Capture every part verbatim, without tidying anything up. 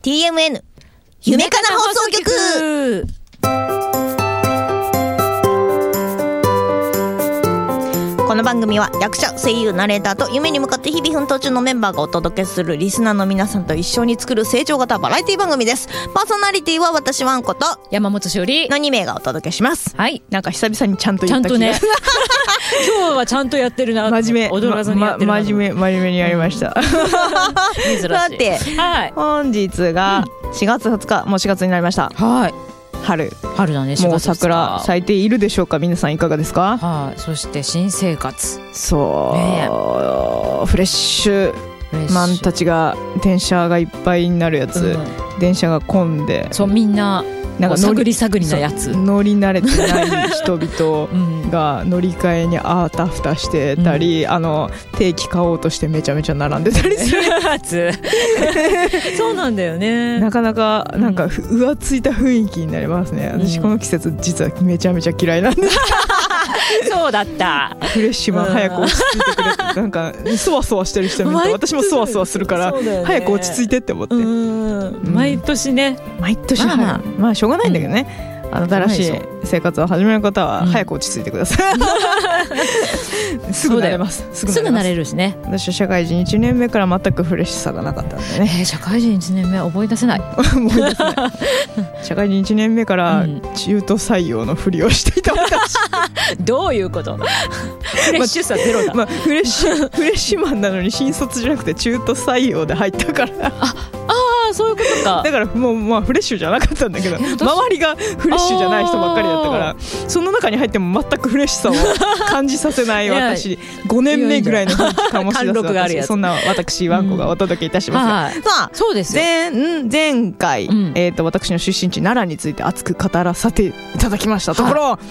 ティーエムエヌ 夢かな放送局。この番組は役者、声優、ナレーターと夢に向かって日々奮闘中のメンバーがお届けするリスナーの皆さんと一緒に作る成長型バラエティ番組です。パーソナリティは私ワンコと山本しおりのに名がお届けします。 はい、 なんか久々にちゃんと言った気がちゃんとね今日はちゃんとやってるな。 真面目、 踊らずにやってるな、 ま、真面目真面目にやりました、うん、 珍しい。 さて、はい、本日がしがつふつか、もうしがつになりました。 はい、 春春だね。 もう桜咲いているでしょうか。皆さんいかがですか。 はい、そして新生活、 そう、 ね、 フレッシュマンたちが電車がいっぱいになるやつ、うん、電車が混んで、 そう、みんななんか探り探りなやつ、 乗り慣れてない人々が乗り換えにあたふたしてたり、うん、あの定期買おうとしてめちゃめちゃ並んでたりするやつそうなんだよね。 なかなかなんか浮ついた雰囲気になりますね。私この季節実はめちゃめちゃ嫌いなんですそうだった。 フレッシュマン早く落ち着いてくれって、なんかそわそわしてる人見ると私もそわそわするから、ね、早く落ち着いてって思って、うん、 毎年ね、 毎年春、まあ、まあしょうがないんだけどね、うん、新しい生活を始める方は早く落ち着いてください、うん、すぐ慣れます。すぐ慣れるしね。私は社会人いちねんめから全くフレッシュさがなかったんでね、 えー、社会人いちねんめ思い出せない思い出せない社会人いちねんめから中途採用のふりをしていた私どういうことフレッシュさゼロだ、 まあまあ、フレッシュフレッシュマンなのに新卒じゃなくて中途採用で入ったからああ、そういうことか。 だからもう、まあ、フレッシュじゃなかったんだけど、周りがフレッシュじゃない人ばっかりだったから、その中に入っても全くフレッシュさを感じさせない私ごねんめぐらいの雰囲気醸し出す私、そんな私ワンコがお届けいたしますが、うん、さあそうですよ。 前, 前回、うん、えー、と私の出身地奈良について熱く語らせていただきましたところ、はい、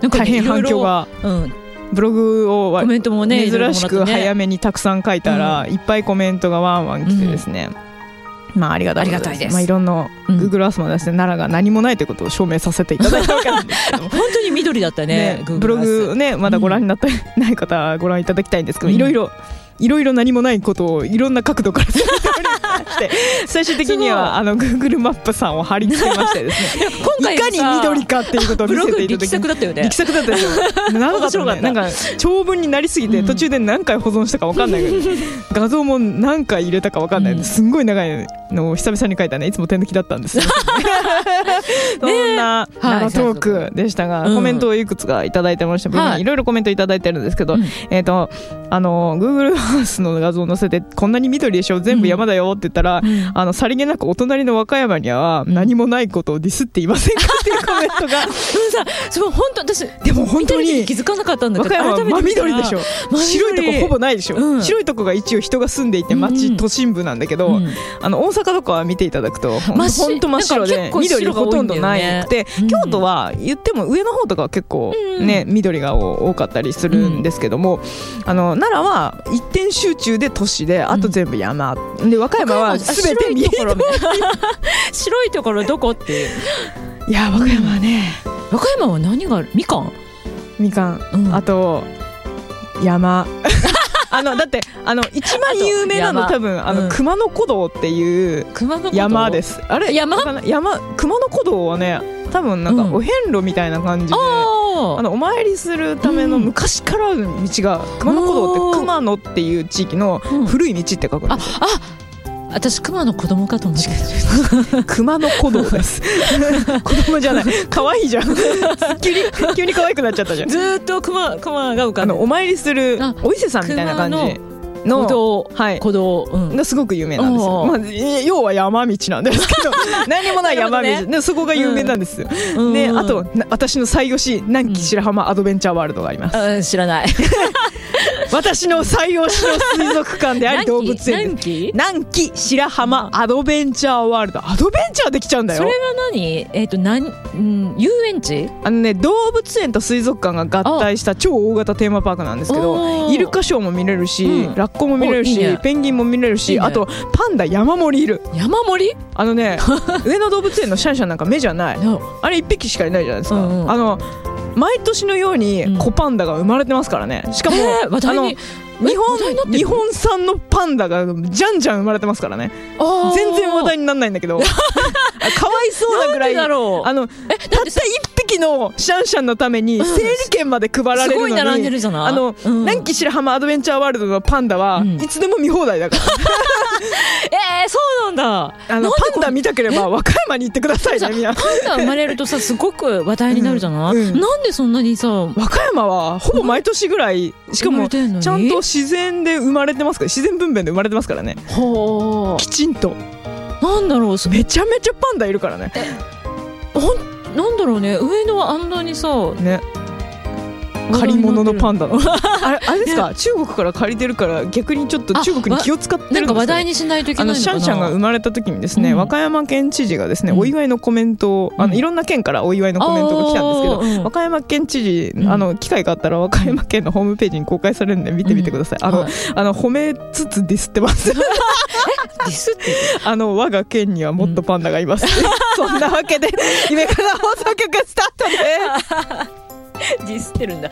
なんか、ね、大変反響が、うん、ブログをコメントも、ね、珍しく早めにたくさん書いたら、うん、いっぱいコメントがワンワン来てですね、うん、まあありがたいです。ありがたいです。まあ、いろんな Google Earth もですね、奈良が何もないということを証明させていただいたわけなんですけども本当に緑だった ね, ねブログね、まだご覧になってない方はご覧いただきたいんですけど、いろいろいろいろ何もないことをいろんな角度から説明しておりまして最終的にはあの Google マップさんを貼り付けましてですねい, いかに緑かっていうことを見せていただき、 力作だったよね。 力作だったですよ長かったね。なんか長文になりすぎて途中で何回保存したか分かんないけど、うん、画像も何回入れたか分かんない、うん、すんごい長いのを久々に書いたね。いつも手抜きだったんですよそんな長トークでしたが、はい、コメントをいくつかいただいてました。はい、いろいろコメントいただいてるんですけど、うん、えっ、ー、とあの Googleハウスの画像を載せてこんなに緑でしょ全部山だよって言ったら、うん、あのさりげなくお隣の和歌山には何もないことをディスっていませんかっていうコメントがそう本当私でも本当に気づかなかったんだけど、 和歌山は真緑でしょ。白いとこほぼないでしょ、うん、白いとこが一応人が住んでいて町、うん、都心部なんだけど、うん、あの大阪とかは見ていただくと本当真っ白で緑ほとんどなくて、うん、京都は言っても上の方とかは結構ね、うん、緑が多かったりするんですけども、うん、あの奈良は一点集中で都市であと全部山、うん、で和歌山は全て見える白いところどこっていう。 いや和歌山はね、 和歌山は何がある？みかんみかん、うん、あと山あのだってあの一番有名なの多分あの、うん、熊野古道っていう山です。あれ山山熊野古道はね多分なんかお遍路みたいな感じで、うん、あのお参りするための昔からある道が、うん、熊野古道って熊野っていう地域の古い道って書くんですよ、 うん、ああ私熊の子供かと思って熊の古道です子供じゃない可愛いじゃん急に急に可愛くなっちゃったじゃん。 ずっと熊熊が浮かんでお参りするお伊勢さんみたいな感じの古道、はい、古道、うん、 がすごく有名なんですよ、まあ、要は山道なんですけど何もない山道、ね、でそこが有名なんですよ、うん、であと私の最推し南紀白浜アドベンチャーワールドがあります、 うん、知らない私の最推しの水族館であり動物園です。南紀白浜アドベンチャーワールド。アドベンチャーできちゃうんだよ。 それは何、えーと何うん、遊園地？ あのね、動物園と水族館が合体した超大型テーマパークなんですけど、イルカショーも見れるし、うん、ラッコも見れるし、いいね、ペンギンも見れるし、いいね、あとパンダ山盛りいる。 山盛り？ あのね上野動物園のシャンシャンなんか目じゃないあれ一匹しかいないじゃないですか、うんうん、あの毎年のように子パンダが生まれてますからね。しかも、 えー、話題に日本日本産のパンダがじゃんじゃん生まれてますからね。全然話題にならないんだけどかわいそうなぐらい、あのたった一匹のシャンシャンのために整理券まで配られるのに、すごい並んでるじゃない。あの、うん、南紀白浜アドベンチャーワールドのパンダは、うん、いつでも見放題だからえー、そうなんだ。 あのパンダ見たければ和歌山に行ってくださいね。みんなパンダ生まれるとさすごく話題になるじゃない、うんうん、なんでそんなにさ和歌山はほぼ毎年ぐらい、しかもちゃんと自然で生まれてますから、自然分娩で生まれてますからね。ほー、きちんと。 なんだろう、 めちゃめちゃパンダいるからね。 ほんなんだろうね、上野はあんなにさね、借り物のパンダのあれ、あれですか、中国から借りてるから逆にちょっと中国に気を使ってるんですか、ね、 なんか話題にしないといけないのかな。 あのシャンシャンが生まれた時にですね、うん、和歌山県知事がですね、お祝いのコメントを、あのいろんな県からお祝いのコメントが来たんですけど、うん、和歌山県知事、あの機会があったら和歌山県のホームページに公開されるんで見てみてください、うん、あの、はい、あの褒めつつディスってますディスってあの我が県にはもっとパンダがいます、うん、そんなわけで夢から放送局スタートですディスってるんだ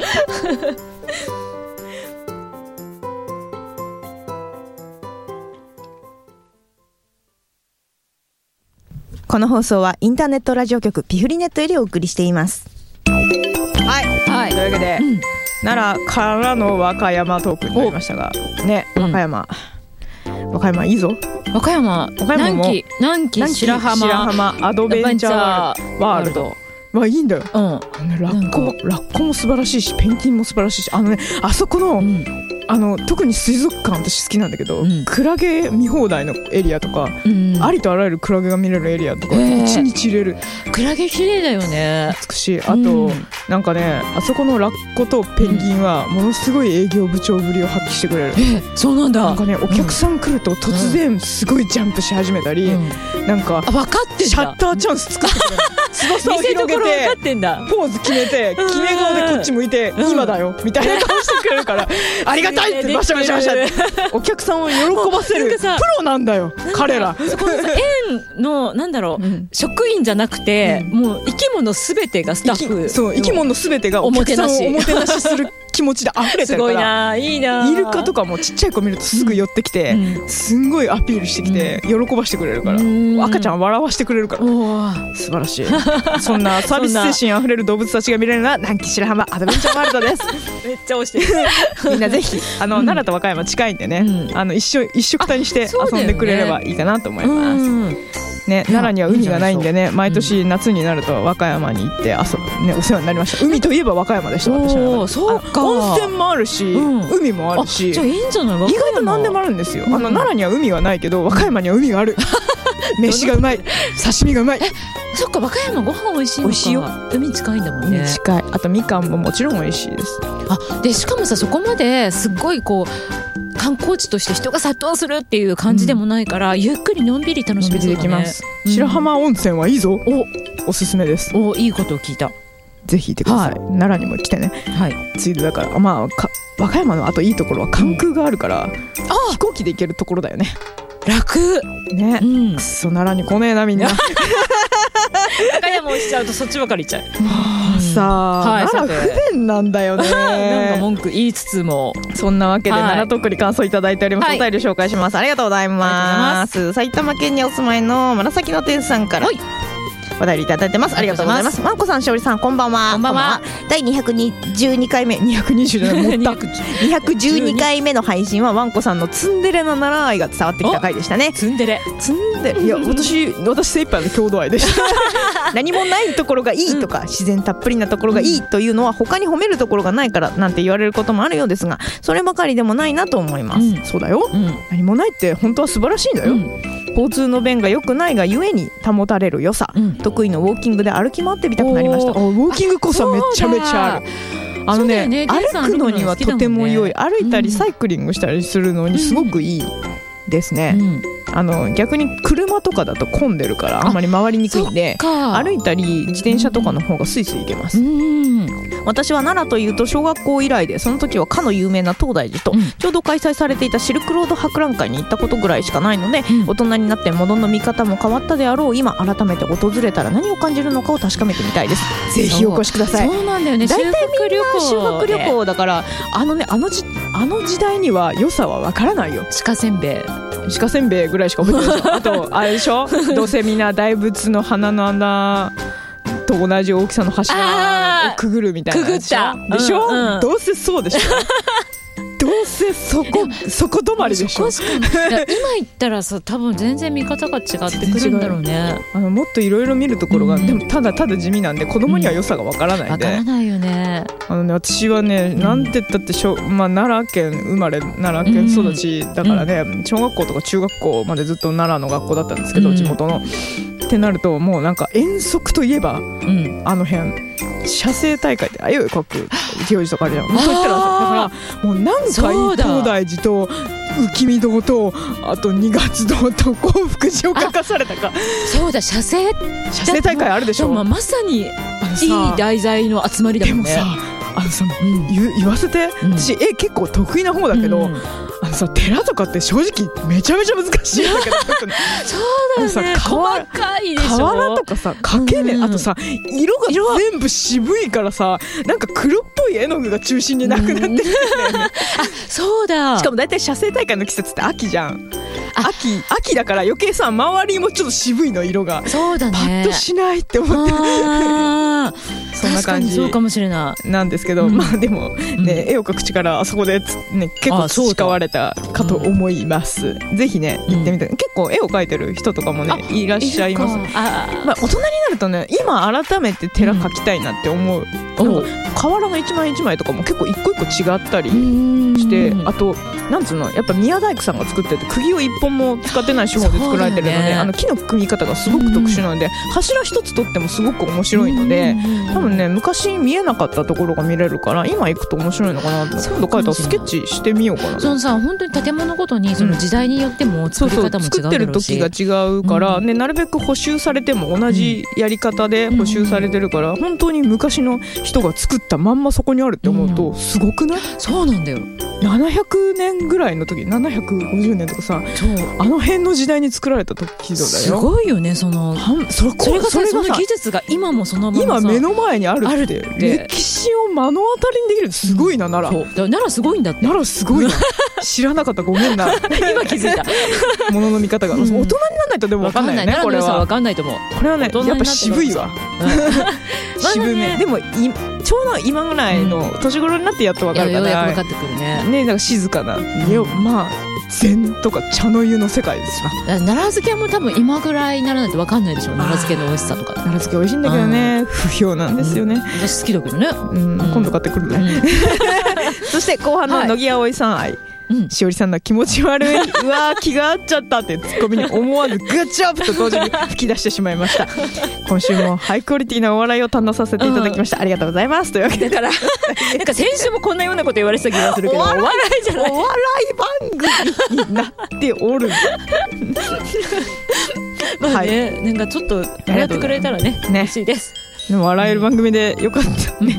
この放送はインターネットラジオ局ピフリネットよりお送りしています。 はい、はい、というわけで、うん、奈良からの和歌山トークになりましたがね、和歌山、うん、和歌山いいぞ。 和歌山、和歌山も南紀白浜白浜アドベンチャーワールドはいいんだよ、うん、あのね、ラッコもラッコも素晴らしいし、ペンギンも素晴らしいし、あのね、あそこの、うん、あの特に水族館私好きなんだけど、うん、クラゲ見放題のエリアとか、うん、ありとあらゆるクラゲが見れるエリアとか、えー、いちにち入れる。 クラゲ綺麗だよね、 美しい。あと、うん、なんかね、あそこのラッコとペンギンはものすごい営業部長ぶりを発揮してくれる、 えー、そうなんだ。 なんかね、お客さん来ると突然すごいジャンプし始めたり、うん、なんかあ、分かってんだ、 シャッターチャンス作ってくれる翼を広げてポーズ決めて決め顔でこっち向いて、うん、今だよみたいな顔してくれるからありがたいってバシャバシャバシャってお客さんを喜ばせるプロなんだよ彼ら。 そこのさ園のなんだろう、うん、職員じゃなくて、うん、もう生き物すべてがスタッフ、 そう、生き物すべてがお客さんをおもてなしする気持ちで溢れてるから。すごいな、いいな。イルカとかもちっちゃい子見るとすぐ寄ってきて、うん、すんごいアピールしてきて、うん、喜ばしてくれるから、うん、赤ちゃん笑わしてくれるから、素晴らしいそんなサービス精神あふれる動物たちが見れるのは南紀白浜アドベンチャーワールドですめっちゃ推してるみんなぜひあの、うん、奈良と和歌山近いんでね、うん、あの一緒一緒くたにして遊んでくれればいいかなと思います、ね、奈良には海がないんでね、毎年夏になると和歌山に行って遊ぶ、ね、お世話になりました。海といえば和歌山でした。私はそうか、温泉もあるし、うん、海もあるし、 じゃあいいんじゃない。 意外と何でもあるんですよ、うん、あの奈良には海はないけど和歌山には海がある飯がうまい、刺身がうまい。 そっか、和歌山ご飯美味しいのか。美味しいよ、海近いんだもんね。 海近い。あとみかんももちろん美味しいです。 あ、でしかもさ、そこまですっごいこう観光地として人が殺到するっていう感じでもないから、うん、ゆっくりのんびり楽しめそうだね。できます、 うん、白浜温泉はいいぞ。お、おすすめです。 お、いいことを聞いた。 ぜひ行ってください、はい、奈良にも来てね、はい、ついでだから、まあ、か和歌山のあといいところは関空があるから、うん、飛行機で行けるところだよね。 楽ね、うん、 くそ奈良に来ねえなみんな和歌山をしちゃうとそっちばかり行っちゃう、 もうさあ、はい、奈良不便なんだよねなんか文句言いつつも。 そんなわけで、はい、奈良トークに感想いただいております、はい、お便り紹介します。ありがとうございます。埼玉県にお住まいの紫の天さんから、はい、お便りいただいてます。ありがとうございます。まんこさん、しおりさん、こんばんは。 こんばんは。 だいにひゃくじゅうにかいめ、にひゃくにじゅうじゃない、もったにひゃくじゅうにかいめの配信はわんこさんのツンデレな奈良愛が伝わってきた回でしたね。 ツンデレツンデレ、いや、私私精一杯の郷土愛でした何もないところがいいとか、うん、自然たっぷりなところがいいというのは他に褒めるところがないからなんて言われることもあるようですが、そればかりでもないなと思います、うん、そうだよ、うん、何もないって本当は素晴らしいんだよ、うん、交通の便が良くないがゆえに保たれる良さ、うん、得意のウォーキングで歩き回ってみたくなりました。ウォーキングこそめちゃめちゃある。あの ね, ね歩くのにはとても良い、歩いたりサイクリングしたりするのにすごくいいですね、うん、あの逆に車とかだと混んでるからあんまり回りにくいんで、歩いたり自転車とかの方がスイスイ行けます。うん、 私は奈良というと小学校以来で、その時はかの有名な東大寺とちょうど開催されていたシルクロード博覧会に行ったことぐらいしかないので、うん、大人になって物の見方も変わったであろう今、改めて訪れたら何を感じるのかを確かめてみたいです。ぜひお越しください。 そうなんだよね、 大体みんな修学旅行だから、あのね、あのじあの時代には良さはわからないよ。 鹿せんべい鹿せんべいぐらいしか覚えてないでしょ。あとあれでしょどうせみんな大仏の鼻の穴と同じ大きさの柱をくぐるみたいなでしょ。 くぐったでしょ、 うんうん、 どうせそうでしょどうせそこそこ止まりでしょ。 そこしかいや今言ったらさ、多分全然見方が違ってくるんだろうね。 あのもっといろいろ見るところが、うん、でもただただ地味なんで子供には良さがわからないんで、 わ、うん、からないよね。 あのね、私はね、なんて言ったってしょ、まあ、奈良県生まれ奈良県育ちだからね、うん、小学校とか中学校までずっと奈良の学校だったんですけど、うん、地元のってなるともうなんか遠足といえば、うん、あの辺写生大会であいうえ書く行事とかあるじゃん。そう言ったらだからもう何回東大寺と浮見堂とあと二月堂と興福寺を書かされたか。 そうだ、写生写生大会あるでしょ。 まあ、まさにいい題材の集まりだもんね。 でもさ、あのさ、うん、言, 言わせて、うん、私絵結構得意な方だけど、うん、あのさ、寺とかって正直めちゃめちゃ難しいんだけどそうだよね、細かいでしょ。 瓦とかさ、描けね、うん、あとさ、色が全部渋いからさ、なんか黒っぽい絵の具が中心になくなってるんだよね、うん、あ、 そうだ。 しかも大体写生大会の季節って秋じゃん。秋, 秋だから余計さ、周りもちょっと渋いの色が。 そうだね、 パッとしないって思ってそんな感じそうかもしれないなんですけど、うん、まあでもね、うん、絵を描く力あそこで、ね、結構培われたかと思います、うん、ぜひね行ってみて、うん、結構絵を描いてる人とかもねいらっしゃいます。あ、まあ、大人になるとね、今改めて寺描きたいなって思う、うん、なんか瓦の一枚一枚とかも結構一個一個違ったりして、あとなんつうの、やっぱ宮大工さんが作ってて釘を一本も使ってない手法で作られてるので、ね、あの木の組み方がすごく特殊なので、柱一つ取ってもすごく面白いので、多分ね、昔見えなかったところが見れるから今行くと面白いのかなって。今度書いたらスケッチしてみようかな。 そのさ、本当に建物ごとにその時代によっても作り方も違うだろうし、 そうそう、作ってる時が違うから、うん、ね、なるべく補修されても同じやり方で補修されてるから、うん、本当に昔の人が作ったまんまそこにあるって思うとすごくない？ そうなんだよ。 ななひゃくねんぐらいの時、ななひゃくごじゅうねんとかさ、あの辺の時代に作られた時だよ。 すごいよね。そのそれそれがさ、その技術が今もそのまま今目の前にあるって歴史を目の当たりにできる。すごいな、奈良。 奈良すごいんだって。 奈良すごいな知らなかった、ごめんな今気づいたものの見方が、うん、大人にならないとでも分かんないよね。これは分かんないと思う。 これはね、やっぱ渋いわ渋め。でもいちょうど今ぐらいの年頃になってやっと分かるから、 ようやく分かってくるね。 ね、なんか静かな、うん、まあ禅とか茶の湯の世界ですよ。 奈良漬けも多分今ぐらいにならないと分かんないでしょ。奈良漬けの美味しさとか。 奈良漬け美味しいんだけどね、不評なんですよね、うん、 私好きだけどね、 うんうん、今度買ってくるね、うん、そして後半の乃木葵さん愛、うん、しおりさんの気持ち悪い、うわー気が合っちゃったってツッコミに思わずグッジョブと同時に吹き出してしまいました。今週もハイクオリティなお笑いを堪能させていただきました、うん、ありがとうございます。というわけで、だからなんか先週もこんなようなこと言われてた気がするけど、お笑いじゃない、 お笑い番組になっておるまあね、はい、なんかちょっとやってくれたらね、ね、嬉しいです。 でも笑える番組でよかったね、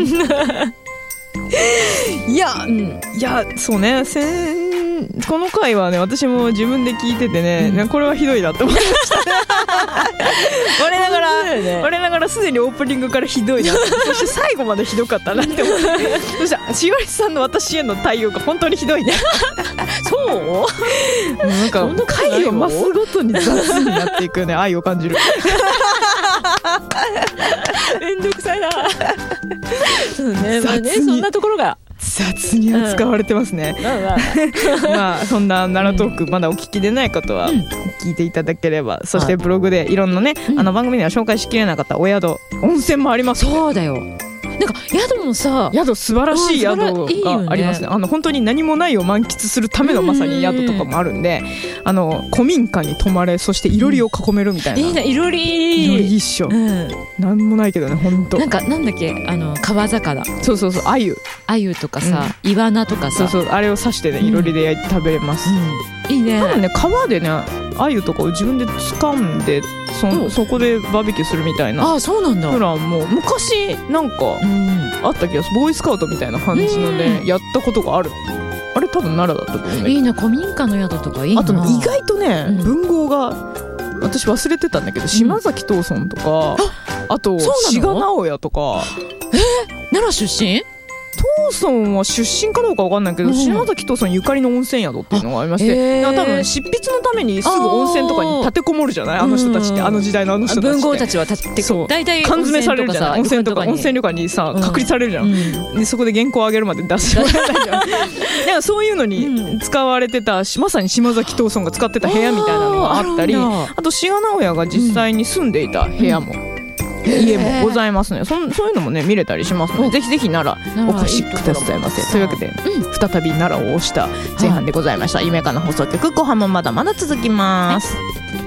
うん、いや、うん、いや、そうね、せんこの回はね、私も自分で聞いててね、うん、これはひどいなと思いました我ながら、ね、我ながらすでにオープニングからひどいなそして最後までひどかったなって思ってそしてしおりさんの私への対応が本当にひどいねそうなんか回を増すごとに雑になっていくよね愛を感じるめんどくさいなそうね、まあね、そんなところが雑に扱われてますね、うん、まあそんな奈良トーク、うん、まだお聞きでない方は聞いていただければ、うん、そしてブログでいろんなね、うん、あの番組では紹介しきれなかったお宿、温泉もあります、ね、 そうだよ。なんか宿もさ、 宿素晴らしい宿がありますね。あの本当に何もないを満喫するためのまさに宿とかもあるんで、あの古民家に泊まれ、そしていろりを囲めるみたいな、 いいな、いろりいろりいいっしょ、うん、なんもないけどね、本当なんかなんだっけ、あの川魚、 そうそうそう、あゆあゆとかさ、うん、イワナとかさ、 そうそう、あれを刺してね、いろりで焼いて食べれます、 うん、いいね。 多分ね、川でね、あゆとかを自分で掴んで そ, そこでバーベキューするみたいな。 ああ、そうなんだ。 ほら、もう昔なんかあった気がする。ボーイスカウトみたいな感じのでやったことがある。あれ多分奈良だったと思うんだけど。 いいな、古民家の宿とかいいな。 あと、ね、意外とね、うん、文豪が私忘れてたんだけど、島崎藤村とか、うん、あと志賀直哉とか。 えー、奈良出身？ 藤村は出身かどうか分かんないけど、うん、島崎藤村ゆかりの温泉宿っていうのがありまして、だから多分執筆のためにすぐ温泉とかに立てこもるじゃない、あの人たちって、あの時代のあの人たちって文豪たちは立てこ大体缶詰されるじゃない、温泉とか温泉旅館にさ、うん、隔離されるじゃん、うん、でそこで原稿を上げるまで出してもらえないじゃんなんかそういうのに使われてた、まさに島崎藤村が使ってた部屋みたいなのがあったり、あ, あと志賀直哉が実際に住んでいた部屋も、うん家もございますね。 そ, そういうのもね見れたりしますので、ぜひぜひ奈良お越しくださいませ。というわけで、うん、再び奈良を推した前半でございました。夢かな放送局後半もまだまだ続きます。はい。